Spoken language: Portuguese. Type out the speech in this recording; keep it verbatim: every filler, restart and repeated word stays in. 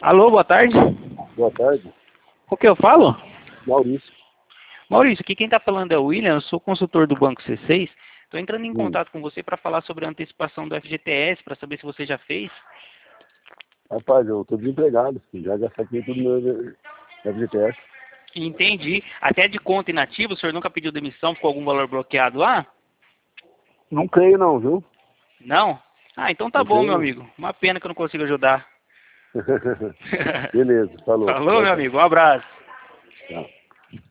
Alô, boa tarde. Boa tarde. O que eu falo? Maurício. Maurício, aqui quem está falando é o William, eu sou consultor do Banco C seis. Estou entrando em Hum. contato com você para falar sobre a antecipação do F G T S, para saber se você já fez. Rapaz, eu tô desempregado. Já já saquei tudo no meu F G T S. Entendi. Até de conta inativa, o senhor nunca pediu demissão, ficou algum valor bloqueado lá? Não creio não, viu? Não? Ah, então tá Não bom, creio meu não. amigo. Uma pena que eu não consigo ajudar. Beleza, falou. Falou, Tchau, meu tchau. amigo. Um abraço. Tchau.